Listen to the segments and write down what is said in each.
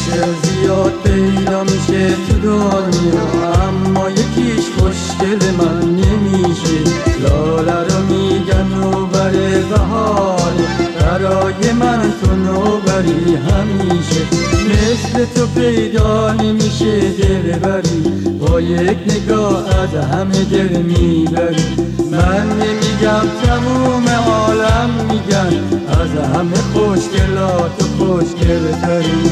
خوشگل زیاد پیدا میشه تو دنیا، اما یکیش خوشگل من نمیشه. لاله رو میگن نوبر بهاره، برای من تو نوبری همیشه. مثل تو پیدا نمیشه دلبری، با یک نگاه از همه دل میبری. من نمیگم تموم عالم میگن، از همه خوشگلات و خوشگلتری.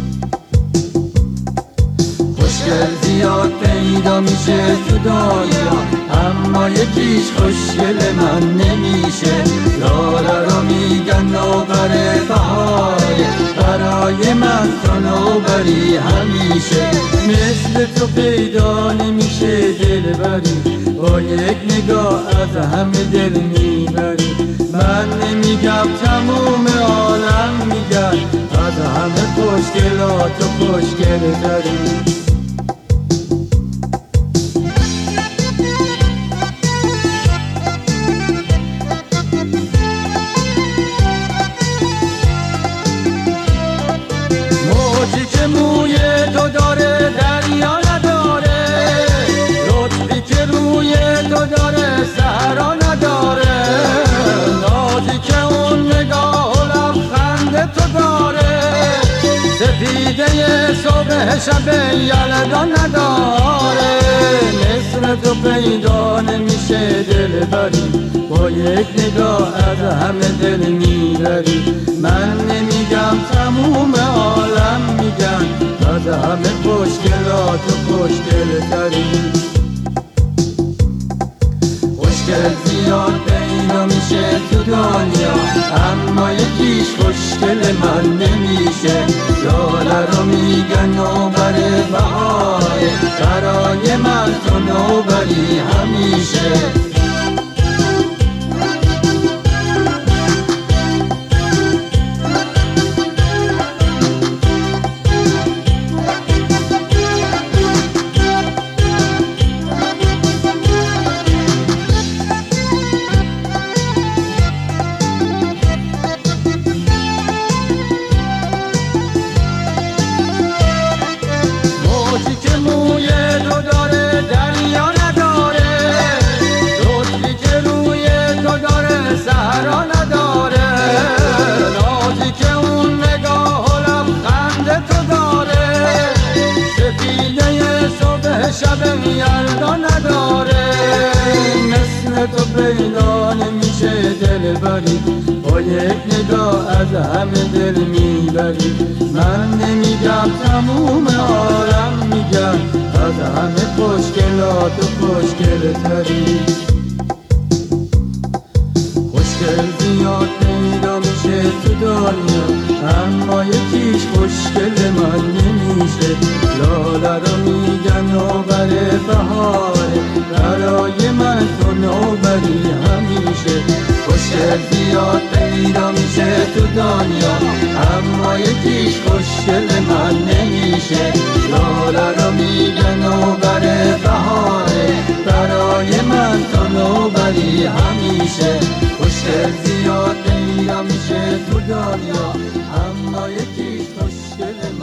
خوشگل زیاد پیدا میشه تو دنیا، اما یکیش خوشگل من نمیشه. لاله رو میگن نوبر بهاره، برای من تو نوبری همیشه. مثل تو پیدا نمیشه دلبری، با یک نگاه از همه دل میبری. من نمیگم تموم عالم میگن، از همه خوشگلات و خوشگلتری. موجی که موی تو داره دریا نداره، لطفی که روی تو داره صحرا نداره، نازی که اون نگاه و لبخند تو داره، سفیده صبح شب یلدا نداره. مثل تو پیدا نمیشه دلبری، با یک نگاه از همه دل میبری. من نمیگم تموم عالم میگن، از همه خوشگلات و خوشگلتری. خوشگل زیاد پیدا میشه تو دنیا، اما یکیش خوشگل من نمیشه. لاله رو میگن نوبر بهاره، برای من تو نوبری همیشه. موجی که موی تو داره دریا نداره، لطفی که روی تو داره صحرا نداره، نازی که اون نگاه و لبخند تو داره، سفیده صبح شب یلدا نداره. مثل تو پیدا نمیشه دلبری، با یک نگاه از همه دل میبری. من نمیگم تموم عالم میگن، از همه خوشگلات و خوشگلتری. خوشگل زیاد پیدا میشه تو دنیا، اما یکیش خوشگل من نمیشه. لاله رو میگن نوبر بهاره، برای من تو نوبری همیشه. خوشگل زیاد پیدا میشه تو دنیا، اما یکیش خوشگل من نمیشه. لاله رو میگن نوبر بهاره، برای من تو نوبری همیشه. خوشگل زیاد پیدا میشه تو دنیا، اما یکیش خوشگل